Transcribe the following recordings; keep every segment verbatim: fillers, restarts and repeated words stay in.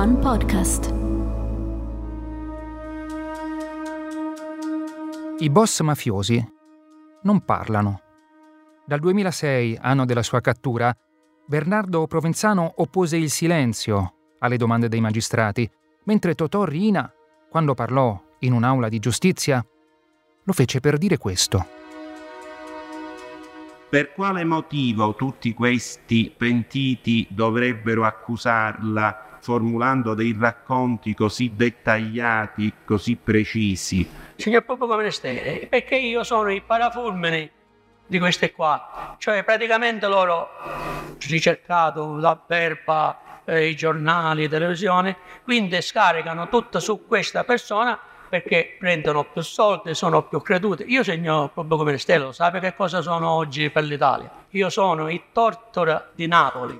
One Podcast. I boss mafiosi non parlano. Dal duemilasei, anno della sua cattura, Bernardo Provenzano oppose il silenzio alle domande dei magistrati, mentre Totò Riina, quando parlò in un'aula di giustizia, lo fece per dire questo. Per quale motivo tutti questi pentiti dovrebbero accusarla formulando dei racconti così dettagliati, così precisi? Signor Pubblico Ministero, perché io sono il parafulmine di queste qua, cioè praticamente loro ricercato la verba, eh, i giornali, la televisione, quindi scaricano tutto su questa persona perché prendono più soldi, sono più creduti. Io, signor Pubblico Ministero, sapete che cosa sono oggi per l'Italia? Io sono il Tortora di Napoli.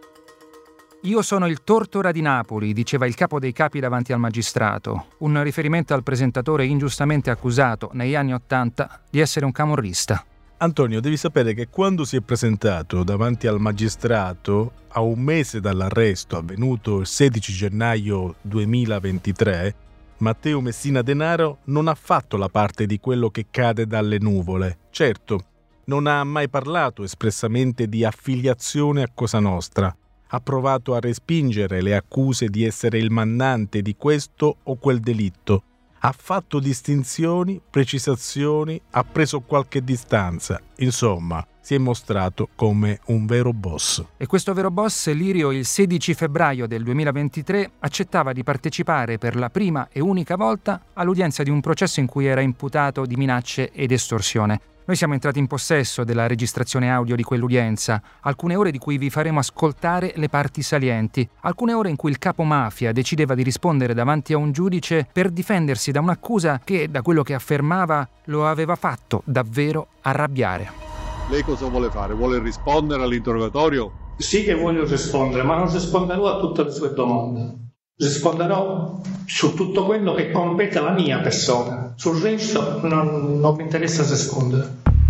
Io sono il Tortora di Napoli, diceva il capo dei capi davanti al magistrato, un riferimento al presentatore ingiustamente accusato negli anni Ottanta di essere un camorrista. Antonio, devi sapere che quando si è presentato davanti al magistrato, a un mese dall'arresto avvenuto il sedici gennaio duemilaventitré, Matteo Messina Denaro non ha fatto la parte di quello che cade dalle nuvole. Certo, non ha mai parlato espressamente di affiliazione a Cosa Nostra. Ha provato a respingere le accuse di essere il mandante di questo o quel delitto. Ha fatto distinzioni, precisazioni, ha preso qualche distanza. Insomma, si è mostrato come un vero boss. E questo vero boss, Lirio, il sedici febbraio del duemilaventitré accettava di partecipare per la prima e unica volta all'udienza di un processo in cui era imputato di minacce ed estorsione. Noi siamo entrati in possesso della registrazione audio di quell'udienza, alcune ore di cui vi faremo ascoltare le parti salienti, alcune ore in cui il capo mafia decideva di rispondere davanti a un giudice per difendersi da un'accusa che, da quello che affermava, lo aveva fatto davvero arrabbiare. Lei cosa vuole fare? Vuole rispondere all'interrogatorio? Sì che voglio rispondere, ma non risponderò a tutte le sue domande. Risponderò su tutto quello che compete alla mia persona. Sul resto non, non mi interessa rispondere.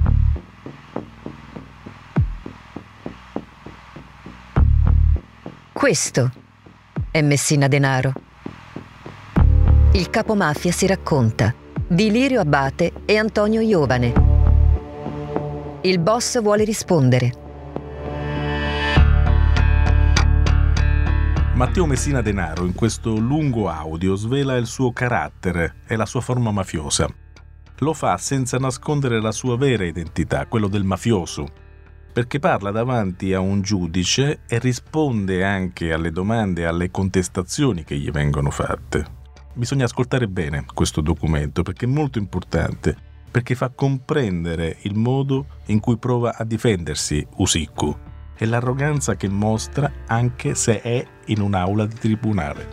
Questo è Messina Denaro. Il capomafia si racconta di Lirio Abbate e Antonio Iovane. Il boss vuole rispondere. Matteo Messina Denaro in questo lungo audio svela il suo carattere e la sua forma mafiosa. Lo fa senza nascondere la sua vera identità, quello del mafioso, perché parla davanti a un giudice e risponde anche alle domande e alle contestazioni che gli vengono fatte. Bisogna ascoltare bene questo documento perché è molto importante, perché fa comprendere il modo in cui prova a difendersi Usiccu e l'arroganza che mostra anche se è in un'aula di tribunale.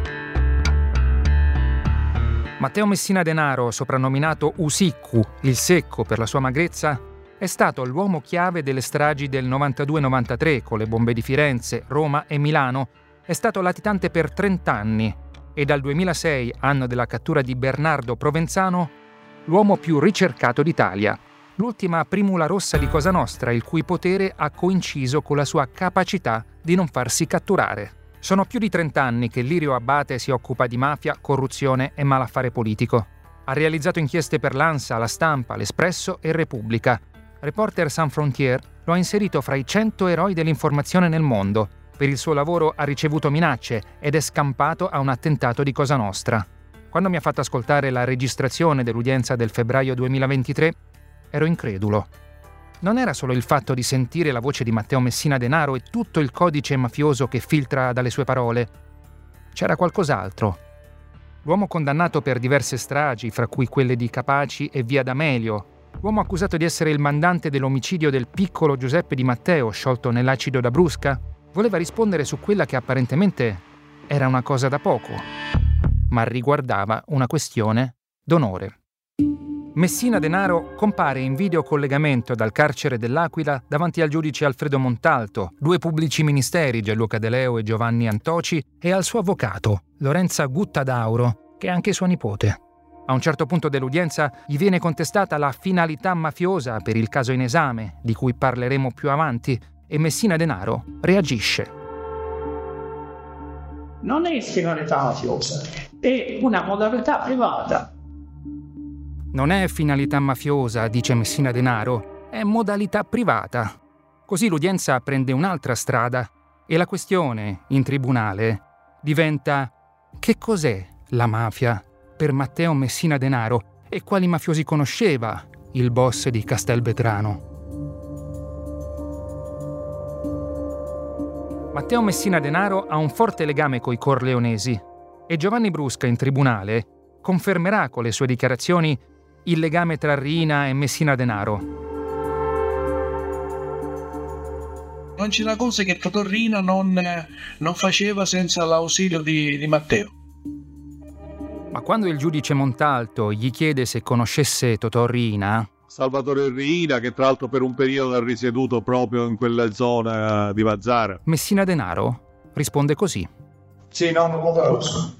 Matteo Messina Denaro, soprannominato Usiccu, il secco per la sua magrezza, è stato l'uomo chiave delle stragi del novantadue novantatré con le bombe di Firenze, Roma e Milano. È stato latitante per trent'anni e dal duemilasei, anno della cattura di Bernardo Provenzano, l'uomo più ricercato d'Italia. L'ultima primula rossa di Cosa Nostra, il cui potere ha coinciso con la sua capacità di non farsi catturare. Sono più di trent'anni che Lirio Abbate si occupa di mafia, corruzione e malaffare politico. Ha realizzato inchieste per l'Ansa, La Stampa, L'Espresso e Repubblica. Reporter Sans Frontières lo ha inserito fra i cento eroi dell'informazione nel mondo. Per il suo lavoro ha ricevuto minacce ed è scampato a un attentato di Cosa Nostra. Quando mi ha fatto ascoltare la registrazione dell'udienza del febbraio duemilaventitré, ero incredulo. Non era solo il fatto di sentire la voce di Matteo Messina Denaro e tutto il codice mafioso che filtra dalle sue parole. C'era qualcos'altro. L'uomo condannato per diverse stragi, fra cui quelle di Capaci e Via D'Amelio, l'uomo accusato di essere il mandante dell'omicidio del piccolo Giuseppe Di Matteo, sciolto nell'acido da Brusca, voleva rispondere su quella che apparentemente era una cosa da poco, ma riguardava una questione d'onore. Messina Denaro compare in videocollegamento dal carcere dell'Aquila davanti al giudice Alfredo Montalto, due pubblici ministeri, Gianluca De Leo e Giovanni Antoci, e al suo avvocato, Lorenza Guttadauro, che è anche sua nipote. A un certo punto dell'udienza gli viene contestata la finalità mafiosa per il caso in esame, di cui parleremo più avanti, e Messina Denaro reagisce. non è finalità mafiosa, è una modalità privata. Non è finalità mafiosa, dice Messina Denaro, è modalità privata. Così l'udienza prende un'altra strada e la questione, in tribunale, diventa: che cos'è la mafia per Matteo Messina Denaro e quali mafiosi conosceva il boss di Castelvetrano? Matteo Messina Denaro ha un forte legame coi corleonesi e Giovanni Brusca in tribunale confermerà con le sue dichiarazioni il legame tra Riina e Messina Denaro. Non c'era cosa che Totò Riina non, non faceva senza l'ausilio di, di Matteo. Ma quando il giudice Montalto gli chiede se conoscesse Totò Riina, Salvatore Riina, che tra l'altro per un periodo ha risieduto proprio in quella zona di Mazara, Messina Denaro risponde così: Sì, no, non lo conosco.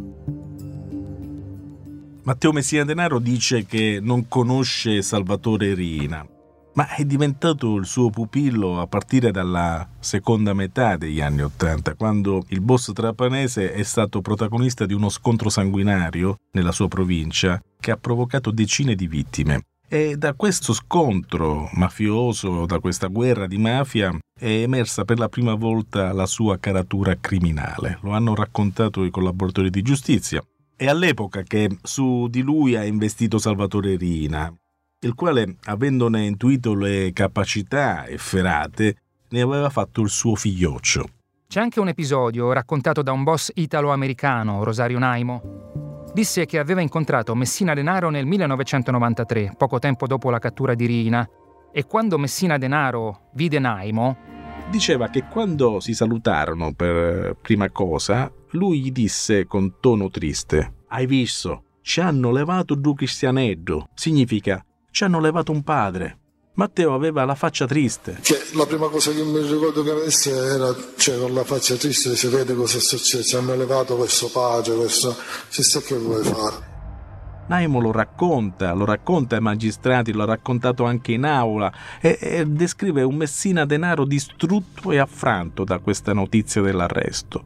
Matteo Messina Denaro dice che non conosce Salvatore Riina, ma è diventato il suo pupillo a partire dalla seconda metà degli anni Ottanta, quando il boss trapanese è stato protagonista di uno scontro sanguinario nella sua provincia che ha provocato decine di vittime. E da questo scontro mafioso, da questa guerra di mafia, è emersa per la prima volta la sua caratura criminale. Lo hanno raccontato i collaboratori di giustizia. È all'epoca che su di lui ha investito Salvatore Riina, il quale, avendone intuito le capacità efferate, ne aveva fatto il suo figlioccio. C'è anche un episodio raccontato da un boss italo-americano, Rosario Naimo. Disse che aveva incontrato Messina Denaro nel millenovecentonovantatré, poco tempo dopo la cattura di Riina, e quando Messina Denaro vide Naimo, diceva che quando si salutarono per prima cosa, lui gli disse con tono triste: «Hai visto? Ci hanno levato due cristianello. Significa, ci hanno levato un padre». Matteo aveva la faccia triste. Che la prima cosa che mi ricordo che avesse era, cioè, con la faccia triste si vede cosa è successo, ci hanno levato questo padre, questo, chissà che vuoi fare. Naimo lo racconta, lo racconta ai magistrati, lo ha raccontato anche in aula e, e descrive un Messina Denaro distrutto e affranto da questa notizia dell'arresto.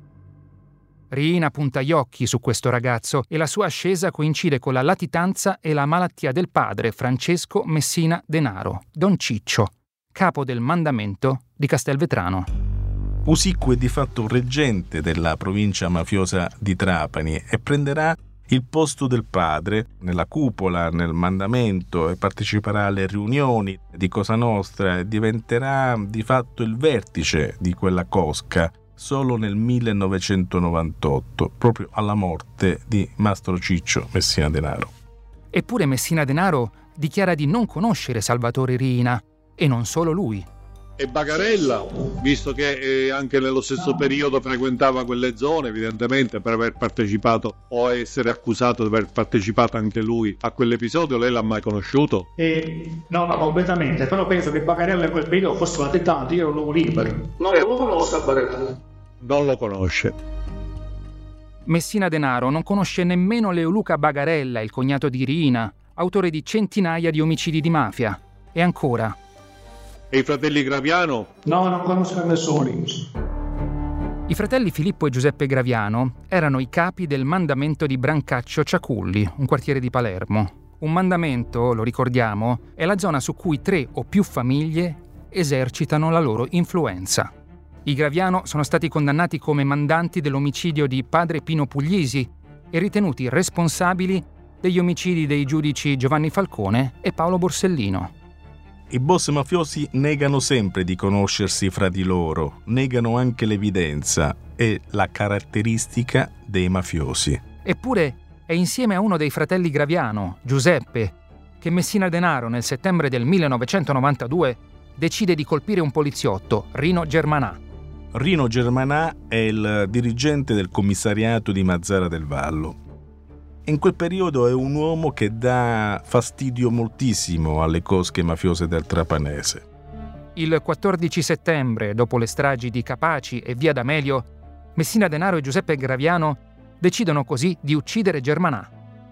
Riina punta gli occhi su questo ragazzo e la sua ascesa coincide con la latitanza e la malattia del padre Francesco Messina Denaro, Don Ciccio, capo del mandamento di Castelvetrano. Usiccu è di fatto reggente della provincia mafiosa di Trapani e prenderà il posto del padre nella cupola, nel mandamento, e parteciperà alle riunioni di Cosa Nostra e diventerà di fatto il vertice di quella cosca solo nel millenovecentonovantotto, proprio alla morte di Mastro Ciccio Messina Denaro. Eppure Messina Denaro dichiara di non conoscere Salvatore Riina, e non solo lui. E Bagarella, visto che eh, anche nello stesso periodo frequentava quelle zone, evidentemente per aver partecipato o essere accusato di aver partecipato anche lui a quell'episodio, lei l'ha mai conosciuto? Eh, no, no, completamente, però penso che Bagarella in quel periodo fosse latitante, io ero un uomo libero. Non lo conosco Bagarella. Non lo conosce. Messina Denaro non conosce nemmeno Leoluca Bagarella, il cognato di Riina, autore di centinaia di omicidi di mafia. E ancora... E i fratelli Graviano? No, non conosco nessuno. I fratelli Filippo e Giuseppe Graviano erano i capi del mandamento di Brancaccio Ciaculli, un quartiere di Palermo. Un mandamento, lo ricordiamo, è la zona su cui tre o più famiglie esercitano la loro influenza. I Graviano sono stati condannati come mandanti dell'omicidio di padre Pino Puglisi e ritenuti responsabili degli omicidi dei giudici Giovanni Falcone e Paolo Borsellino. I boss mafiosi negano sempre di conoscersi fra di loro, negano anche l'evidenza e la caratteristica dei mafiosi. Eppure è insieme a uno dei fratelli Graviano, Giuseppe, che Messina Denaro nel settembre del millenovecentonovantadue decide di colpire un poliziotto, Rino Germanà. Rino Germanà è il dirigente del commissariato di Mazara del Vallo. In quel periodo è un uomo che dà fastidio moltissimo alle cosche mafiose del Trapanese. Il quattordici settembre, dopo le stragi di Capaci e Via D'Amelio, Messina Denaro e Giuseppe Graviano decidono così di uccidere Germanà.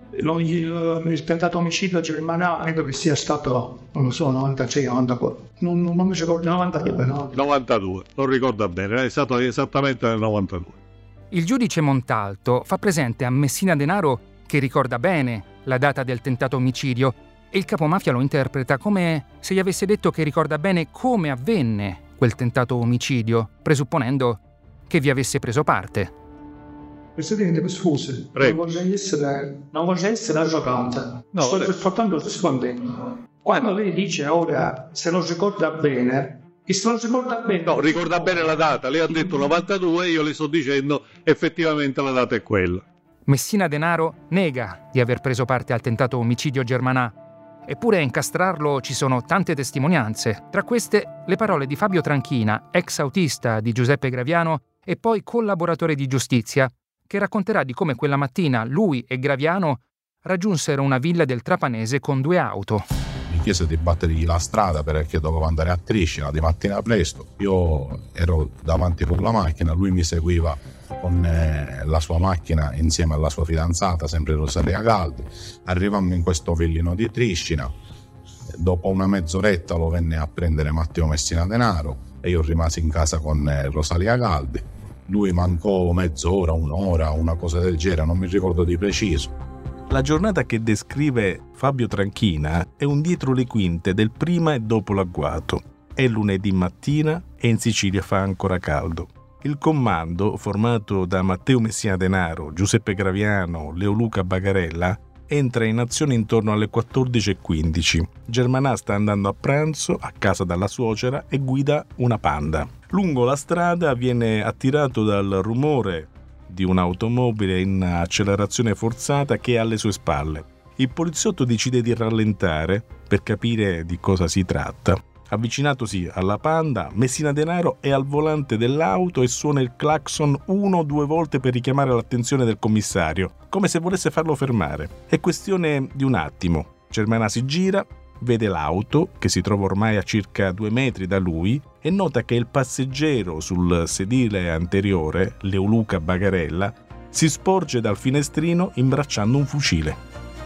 Il tentato omicidio a Germanà credo che sia stato, non lo so, novantasei novantaquattro. Non, non mi ricordo, novantadue, no? novantadue, non ricordo bene, è stato esattamente nel novantadue. Il giudice Montalto fa presente a Messina Denaro che ricorda bene la data del tentato omicidio e il capomafia lo interpreta come se gli avesse detto che ricorda bene come avvenne quel tentato omicidio, presupponendo che vi avesse preso parte. Presidente, scusi, Prego. non voglio essere, non voglio essere arrogante, No, sto prego. soltanto rispondendo. Quando lei dice ora se non ricorda bene, e se non ricorda bene... No, ricorda bene la data. Lei ha detto novantadue e io le sto dicendo effettivamente la data è quella. Messina Denaro nega di aver preso parte al tentato omicidio Germanà. Eppure a incastrarlo ci sono tante testimonianze, tra queste le parole di Fabio Tranchina, ex autista di Giuseppe Graviano e poi collaboratore di giustizia, che racconterà di come quella mattina lui e Graviano raggiunsero una villa del Trapanese con due auto. Mi chiese di battergli la strada perché dovevo andare a Triscina di mattina presto. Io ero davanti con la macchina, lui mi seguiva con eh, la sua macchina insieme alla sua fidanzata, sempre Rosalia Galdi. Arrivammo in questo villino di Triscina. Dopo una mezz'oretta lo venne a prendere Matteo Messina Denaro e io rimasi in casa con eh, Rosalia Galdi. Lui mancò mezz'ora, un'ora, una cosa del genere, non mi ricordo di preciso. La giornata che descrive Fabio Tranchina è un dietro le quinte del prima e dopo l'agguato. È lunedì mattina e in Sicilia fa ancora caldo. Il comando, formato da Matteo Messina Denaro, Giuseppe Graviano, Leoluca Bagarella, entra in azione intorno alle quattordici e quindici. Germanà sta andando a pranzo a casa dalla suocera e guida una Panda. Lungo la strada viene attirato dal rumore di un'automobile in accelerazione forzata che è alle sue spalle. Il poliziotto decide di rallentare per capire di cosa si tratta. Avvicinatosi alla Panda, Messina Denaro è al volante dell'auto e suona il clacson una o due volte per richiamare l'attenzione del commissario, come se volesse farlo fermare. È questione di un attimo. Germanà si gira, vede l'auto, che si trova ormai a circa due metri da lui, e nota che il passeggero sul sedile anteriore, Leoluca Bagarella, si sporge dal finestrino imbracciando un fucile.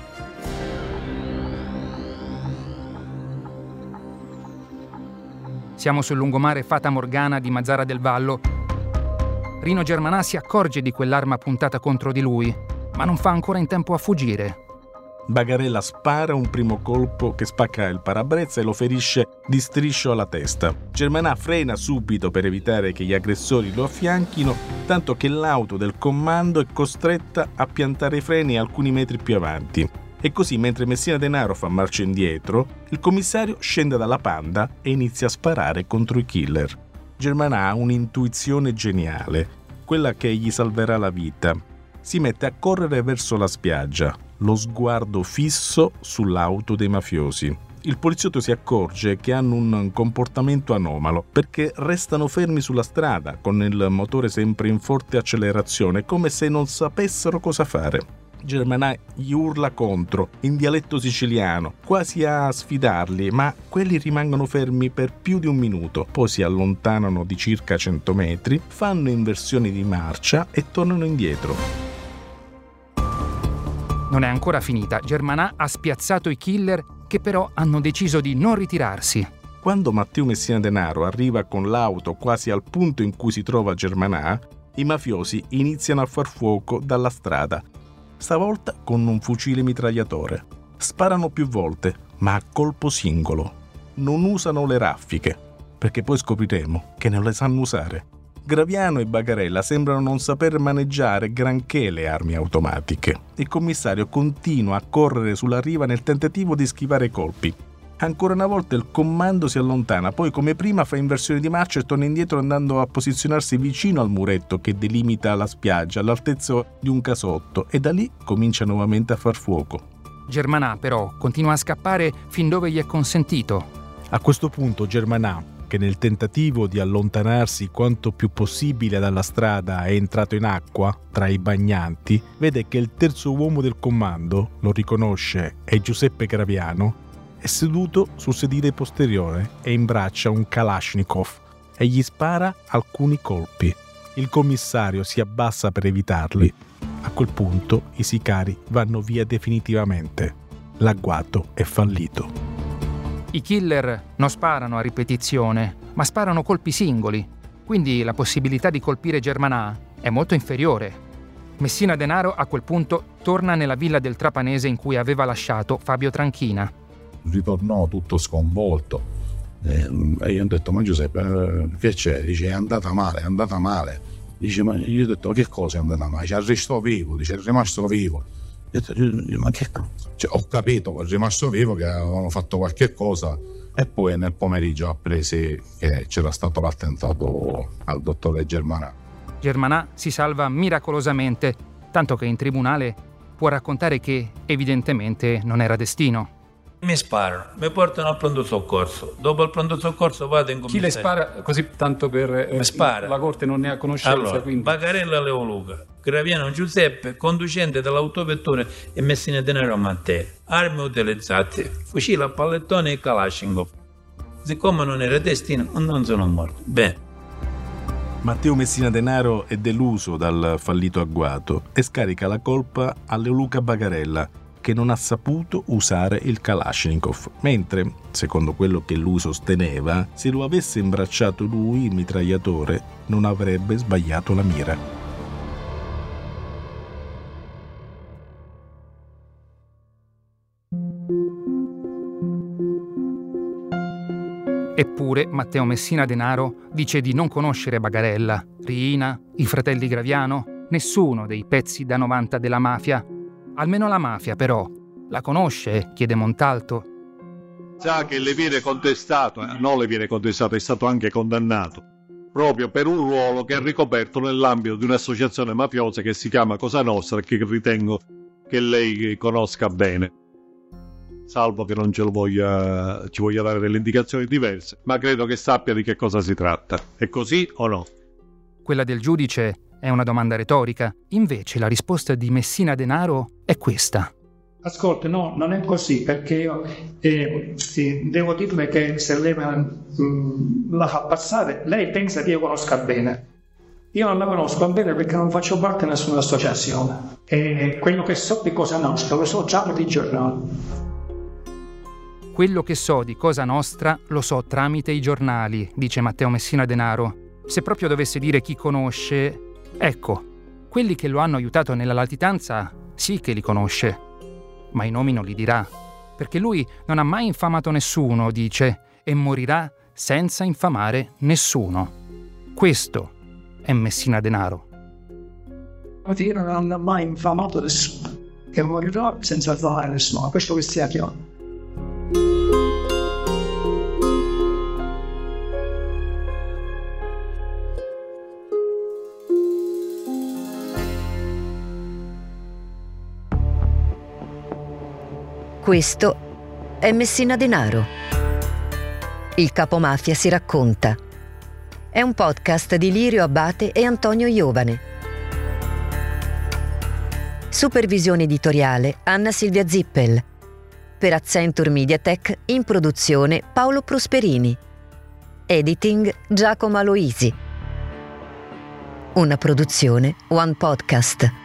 Siamo sul lungomare Fata Morgana di Mazara del Vallo. Rino Germanà si accorge di quell'arma puntata contro di lui, ma non fa ancora in tempo a fuggire. Bagarella spara un primo colpo che spacca il parabrezza e lo ferisce di striscio alla testa. Germanà frena subito per evitare che gli aggressori lo affianchino, tanto che l'auto del comando è costretta a piantare i freni alcuni metri più avanti. E così, mentre Messina Denaro fa marcia indietro, il commissario scende dalla Panda e inizia a sparare contro i killer. Germanà ha un'intuizione geniale, quella che gli salverà la vita. Si mette a correre verso la spiaggia, lo sguardo fisso sull'auto dei mafiosi. Il poliziotto si accorge che hanno un comportamento anomalo perché restano fermi sulla strada con il motore sempre in forte accelerazione, come se non sapessero cosa fare. Germanà gli urla contro in dialetto siciliano, quasi a sfidarli, ma quelli rimangono fermi per più di un minuto, poi si allontanano di circa cento metri, fanno inversioni di marcia e tornano indietro. Non è ancora finita. Germanà ha spiazzato i killer che però hanno deciso di non ritirarsi. Quando Matteo Messina Denaro arriva con l'auto quasi al punto in cui si trova Germanà, i mafiosi iniziano a far fuoco dalla strada, stavolta con un fucile mitragliatore. Sparano più volte, ma a colpo singolo. Non usano le raffiche, perché poi scopriremo che non le sanno usare. Graviano e Bagarella sembrano non saper maneggiare granché le armi automatiche. Il commissario continua a correre sulla riva nel tentativo di schivare i colpi. Ancora una volta il comando si allontana, poi come prima fa inversione di marcia e torna indietro andando a posizionarsi vicino al muretto che delimita la spiaggia all'altezza di un casotto e da lì comincia nuovamente a far fuoco. Germanà però continua a scappare fin dove gli è consentito. A questo punto Germanà, che nel tentativo di allontanarsi quanto più possibile dalla strada è entrato in acqua tra i bagnanti, vede che il terzo uomo del comando, lo riconosce, è Giuseppe Graviano, è seduto sul sedile posteriore e imbraccia un Kalashnikov e gli spara alcuni colpi. Il commissario si abbassa per evitarli. A quel punto i sicari vanno via definitivamente. L'agguato è fallito. I killer non sparano a ripetizione, ma sparano colpi singoli. quindi la possibilità di colpire Germanà è molto inferiore. Messina Denaro a quel punto torna nella villa del Trapanese in cui aveva lasciato Fabio Tranchina. Ritornò tutto sconvolto e io ho detto: ma Giuseppe, eh, che c'è? Dice: è andata male, è andata male. Dice: ma io ho detto: che cosa è andata male? Dice: arrestò vivo, dice: è rimasto vivo. Ho detto: ma che cosa? Cioè, ho capito, è rimasto vivo, che avevano fatto qualche cosa. E poi nel pomeriggio appresi che c'era stato l'attentato al dottore Germanà. Germanà si salva miracolosamente, tanto che in tribunale può raccontare che evidentemente non era destino. Mi sparano, mi portano al pronto soccorso. Dopo il pronto soccorso vado in commissaria. Chi le spara, così tanto per eh, spara. La corte non ne ha conoscenza? Allora, quindi. Bagarella Leo Luca, Graviano Giuseppe, conducente dell'autovettura, e Messina Denaro Matteo. Armi utilizzate, fucile a pallettone e Kalashnikov. Siccome non era destino, non sono morto. Bene. Matteo Messina Denaro è deluso dal fallito agguato e scarica la colpa a Leoluca Bagarella, che non ha saputo usare il Kalashnikov, mentre, secondo quello che lui sosteneva, se lo avesse imbracciato lui, il mitragliatore, non avrebbe sbagliato la mira. Eppure Matteo Messina Denaro dice di non conoscere Bagarella, Riina, i fratelli Graviano, nessuno dei pezzi da novanta della mafia. Almeno la mafia, però, la conosce? Chiede Montalto. Sa che le viene contestato, eh, non le viene contestato, è stato anche condannato, proprio per un ruolo che ha ricoperto nell'ambito di un'associazione mafiosa che si chiama Cosa Nostra, che ritengo che lei conosca bene. Salvo che non ce lo voglia, ci voglia dare delle indicazioni diverse, ma credo che sappia di che cosa si tratta. È così o no? Quella del giudice è una domanda retorica, invece la risposta di Messina Denaro è questa. Ascolta, no, non è così, perché io eh, sì, devo dirle che se lei mh, la fa passare, lei pensa che io conosca bene. Io non la conosco bene perché non faccio parte di nessuna associazione. E quello che so di Cosa Nostra lo so già per i giornali. Quello che so di Cosa Nostra lo so tramite i giornali, dice Matteo Messina Denaro. Se proprio dovesse dire chi conosce, ecco, quelli che lo hanno aiutato nella latitanza sì che li conosce. Ma i nomi non li dirà, perché lui non ha mai infamato nessuno, dice, e morirà senza infamare nessuno. Questo è Messina Denaro. Io non ho mai infamato nessuno, e morirò senza infamare nessuno, questo che sia chiaro. Questo è Messina Denaro. Il capomafia si racconta. È un podcast di Lirio Abbate e Antonio Iovane. Supervisione editoriale Anna Silvia Zippel. Per Accenture Mediatek, in produzione Paolo Prosperini. Editing Giacomo Aloisi. Una produzione One Podcast.